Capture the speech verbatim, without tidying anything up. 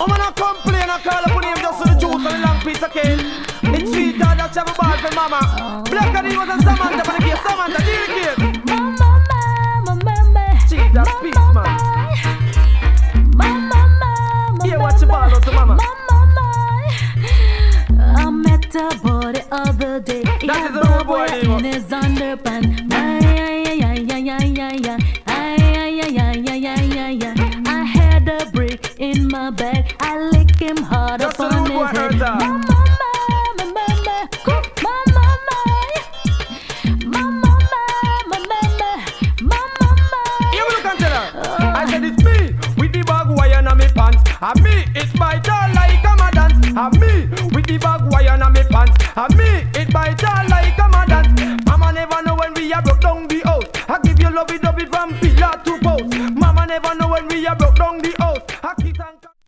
I'm gonna complain and call up on him just for the juice and the long piece of cake. It's sweet that you have a ball for mama. Black and he was a Samantha for the case. Samantha, deal the case. Mama, mama, mama. Gee, that's peace, man. Mama, mama, yeah, watch the ball out to mama. I met a boy the other day. He that had is a rude boy in his underpants. Ay, ay, ay, ay, ay, ay, ay. Ay, ay, ay, ay, ay, ay, ay. I had a brick in my bag. I lick him hard just upon his head. Mama, mama, mama, cook, mama, mama, mama, mama, mama, mama. Here we look and tell her. I said it's me with the bag wire in my pants. And me, it's bite all like I'm a dance. And me with the bag wire in my pants. And me, it bite all like I'm a dance. Mama never know when we are broke down the house. I give you love it, love it from pillar to post. Mama never know when we are broke down the house. I kiss and